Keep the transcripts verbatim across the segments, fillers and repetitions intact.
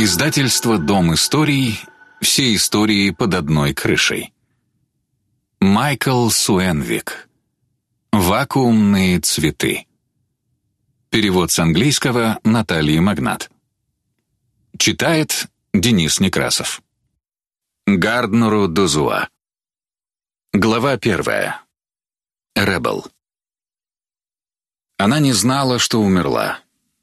Издательство «Дом историй». Все истории под одной крышей. Майкл Суэнвик. «Вакуумные цветы». Перевод с английского Натальи Магнат. Читает Денис Некрасов. Гарднеру Дозуа. Глава первая. Ребел. Она не знала, что умерла.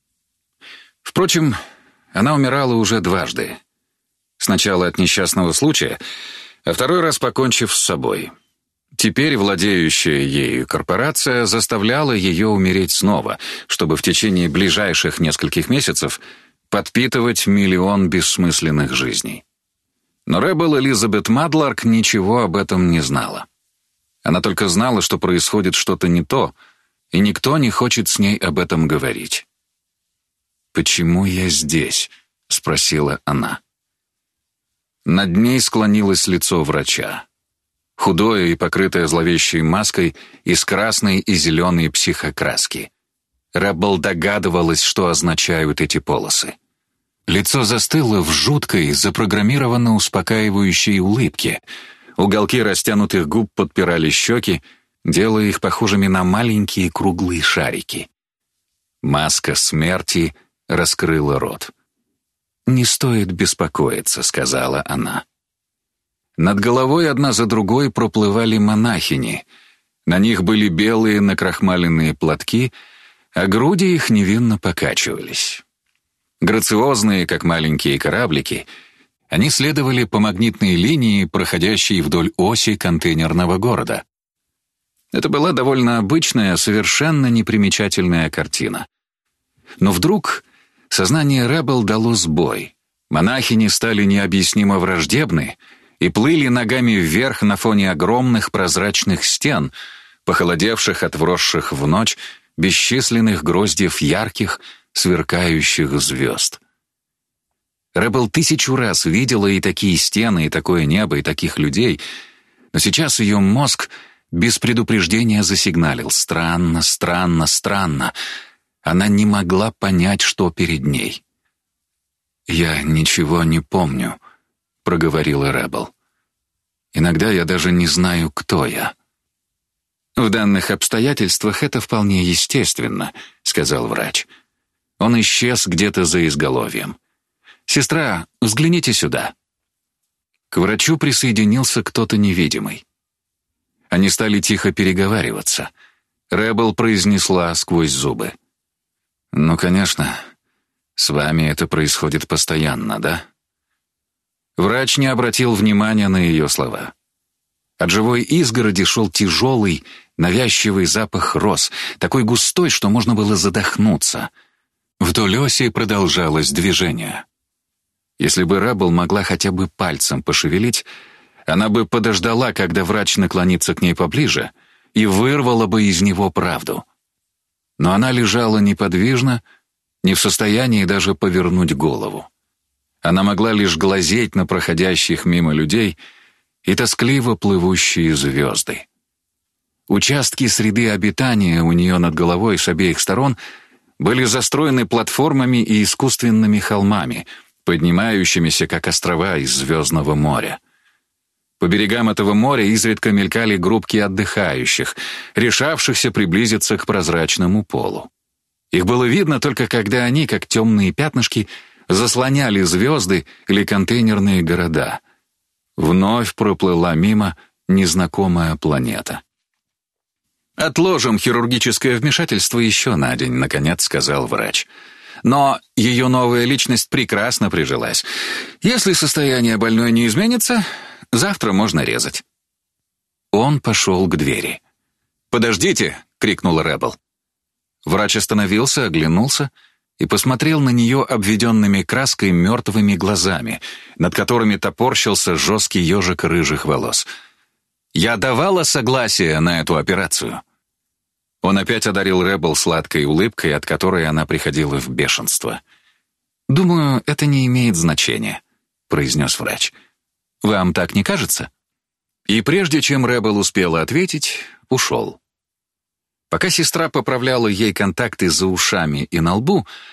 Впрочем, она умирала уже дважды. Сначала от несчастного случая, а второй раз покончив с собой. Теперь владеющая ею корпорация заставляла ее умереть снова, чтобы в течение ближайших нескольких месяцев подпитывать миллион бессмысленных жизней. Но Ребел Элизабет Мадларк ничего об этом не знала. Она только знала, что происходит что-то не то, и никто не хочет с ней об этом говорить. «Почему я здесь?» — спросила она. Над ней склонилось лицо врача. Худое и покрытое зловещей маской из красной и зеленой психокраски. Ребел догадывалась, что означают эти полосы. Лицо застыло в жуткой, запрограммированно успокаивающей улыбке. Уголки растянутых губ подпирали щеки, делая их похожими на маленькие круглые шарики. Маска смерти раскрыла рот. «Не стоит беспокоиться», — сказала она. Над головой одна за другой проплывали монахини. На них были белые накрахмаленные платки, а груди их невинно покачивались. Грациозные, как маленькие кораблики, они следовали по магнитной линии, проходящей вдоль оси контейнерного города. Это была довольно обычная, совершенно непримечательная картина. Но вдруг сознание Ребел дало сбой. Монахини стали необъяснимо враждебны и плыли ногами вверх на фоне огромных прозрачных стен, похолодевших от вросших в ночь бесчисленных гроздьев ярких, сверкающих звезд. Ребел тысячу раз видела и такие стены, и такое небо, и таких людей, но сейчас ее мозг без предупреждения засигналил: странно, странно, странно. Она не могла понять, что перед ней. «Я ничего не помню», — проговорила Ребел. «Иногда я даже не знаю, кто я». «В данных обстоятельствах это вполне естественно», — сказал врач. Он исчез где-то за изголовьем. «Сестра, взгляните сюда». К врачу присоединился кто-то невидимый. Они стали тихо переговариваться. Ребел произнесла сквозь зубы: «Ну, конечно, с вами это происходит постоянно, да?» Врач не обратил внимания на ее слова. От живой изгороди шел тяжелый, навязчивый запах роз, такой густой, что можно было задохнуться. Вдоль оси продолжалось движение. Если бы Ребел могла хотя бы пальцем пошевелить, она бы подождала, когда врач наклонится к ней поближе, и вырвала бы из него правду. Но она лежала неподвижно, не в состоянии даже повернуть голову. Она могла лишь глазеть на проходящих мимо людей и тоскливо плывущие звезды. Участки среды обитания у нее над головой с обеих сторон были застроены платформами и искусственными холмами, поднимающимися, как острова из звездного моря. По берегам этого моря изредка мелькали группки отдыхающих, решавшихся приблизиться к прозрачному полу. Их было видно только когда они, как темные пятнышки, заслоняли звезды или контейнерные города. Вновь проплыла мимо незнакомая планета. «Отложим хирургическое вмешательство еще на день», — наконец сказал врач. «Но ее новая личность прекрасно прижилась. Если состояние больной не изменится, завтра можно резать». Он пошел к двери. «Подождите!» — крикнула Ребел. Врач остановился, оглянулся и посмотрел на нее обведенными краской мертвыми глазами, над которыми топорщился жесткий ежик рыжих волос. «Я давала согласие на эту операцию». Он опять одарил Ребел сладкой улыбкой, от которой она приходила в бешенство. «Думаю, это не имеет значения», — произнес врач. «Вам так не кажется?» И прежде чем Ребел успела ответить, ушел. Пока сестра поправляла ей контакты за ушами и на лбу,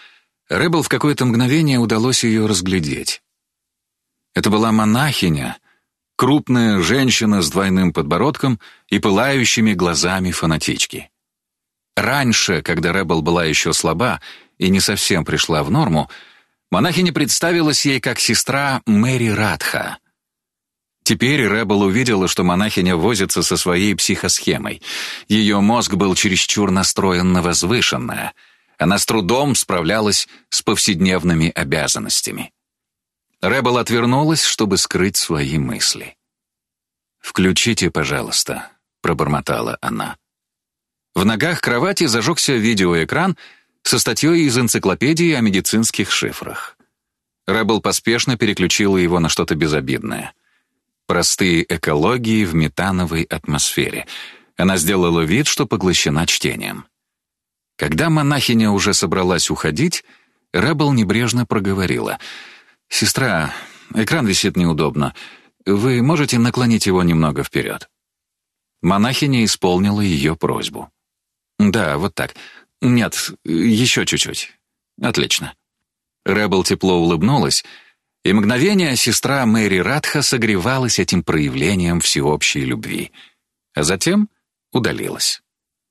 Рэббл в какое-то мгновение удалось ее разглядеть. Это была монахиня, крупная женщина с двойным подбородком и пылающими глазами фанатички. Раньше, когда Рэббл была еще слаба и не совсем пришла в норму, монахиня представилась ей как сестра Мэри Радха. Теперь Рэббл увидела, что монахиня возится со своей психосхемой. Ее мозг был чересчур настроен на возвышенное. Она с трудом справлялась с повседневными обязанностями. Рэббл отвернулась, чтобы скрыть свои мысли. «Включите, пожалуйста», — пробормотала она. В ногах кровати зажегся видеоэкран со статьей из энциклопедии о медицинских шифрах. Рэббл поспешно переключила его на что-то безобидное. Простые экологии в метановой атмосфере. Она сделала вид, что поглощена чтением. Когда монахиня уже собралась уходить, Рэббл небрежно проговорила: «Сестра, экран висит неудобно. Вы можете наклонить его немного вперед?» Монахиня исполнила ее просьбу. «Да, вот так. Нет, еще чуть-чуть. Отлично». Рэббл тепло улыбнулась, и мгновение сестра Мэри Радха согревалась этим проявлением всеобщей любви, а затем удалилась.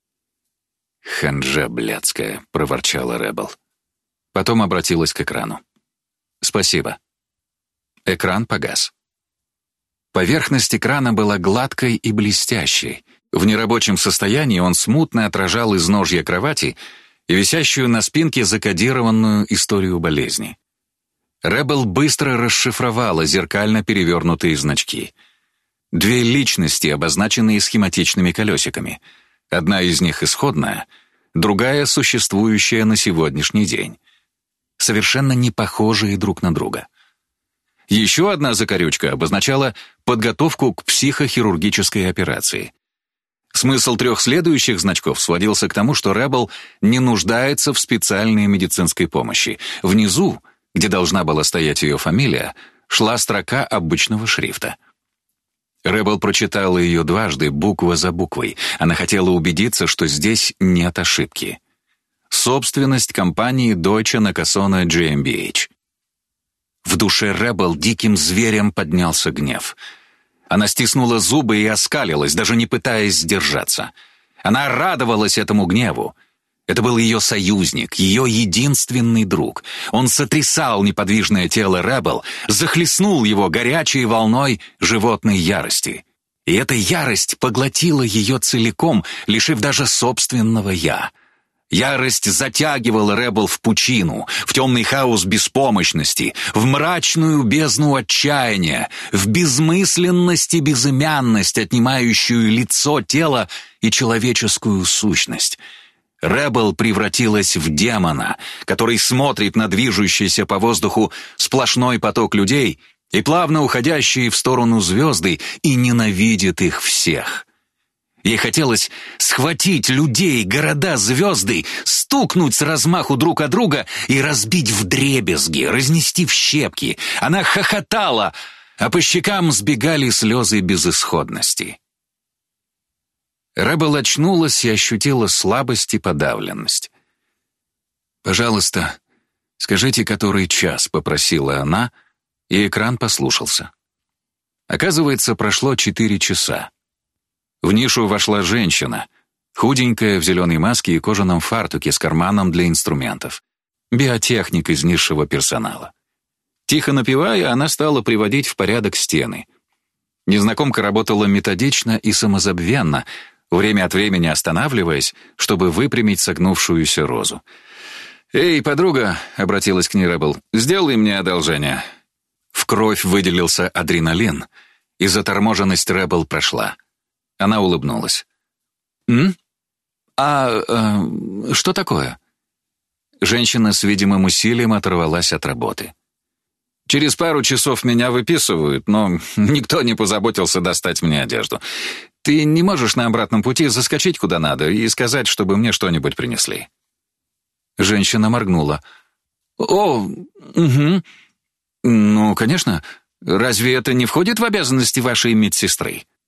«Ханжа блядская», — проворчала Рэббл. Потом обратилась к экрану. «Спасибо». Экран погас. Поверхность экрана была гладкой и блестящей. В нерабочем состоянии он смутно отражал изножье кровати и висящую на спинке закодированную историю болезни. Рэббл быстро расшифровала зеркально перевернутые значки. Две личности, обозначенные схематичными колесиками. Одна из них исходная, другая существующая на сегодняшний день. Совершенно не похожие друг на друга. Еще одна закорючка обозначала подготовку к психохирургической операции. Смысл трех следующих значков сводился к тому, что Рэббл не нуждается в специальной медицинской помощи. Внизу, где должна была стоять ее фамилия, шла строка обычного шрифта. Рэббл прочитала ее дважды, буква за буквой. Она хотела убедиться, что здесь нет ошибки. Собственность компании Deutsche Nakasone джи эм би эйч. В душе Рэббл диким зверем поднялся гнев. Она стиснула зубы и оскалилась, даже не пытаясь сдержаться. Она радовалась этому гневу. Это был ее союзник, ее единственный друг. Он сотрясал неподвижное тело Рэббл, захлестнул его горячей волной животной ярости. И эта ярость поглотила ее целиком, лишив даже собственного «я». Ярость затягивала Рэббл в пучину, в темный хаос беспомощности, в мрачную бездну отчаяния, в безмысленность и безымянность, отнимающую лицо, тело и человеческую сущность. Рэббл превратилась в демона, который смотрит на движущийся по воздуху сплошной поток людей и плавно уходящие в сторону звезды и ненавидит их всех. Ей хотелось схватить людей, города, звезды, стукнуть с размаху друг о друга и разбить вдребезги, разнести в щепки. Она хохотала, а по щекам сбегали слезы безысходности. Рэббл очнулась и ощутила слабость и подавленность. «Пожалуйста, скажите, который час», — попросила она, и экран послушался. Оказывается, прошло четыре часа. В нишу вошла женщина, худенькая, в зеленой маске и кожаном фартуке с карманом для инструментов. Биотехник из низшего персонала. Тихо напевая, она стала приводить в порядок стены. Незнакомка работала методично и самозабвенно, время от времени останавливаясь, чтобы выпрямить согнувшуюся розу. «Эй, подруга», — обратилась к ней Рэббл, — «сделай мне одолжение». В кровь выделился адреналин, и заторможенность Рэббл прошла. Она улыбнулась. «М? А э, что такое?» Женщина с видимым усилием оторвалась от работы. «Через пару часов меня выписывают, но никто не позаботился достать мне одежду. Ты не можешь на обратном пути заскочить куда надо и сказать, чтобы мне что-нибудь принесли?» Женщина моргнула. «О, угу. Ну, конечно. Разве это не входит в обязанности вашей медсестры?»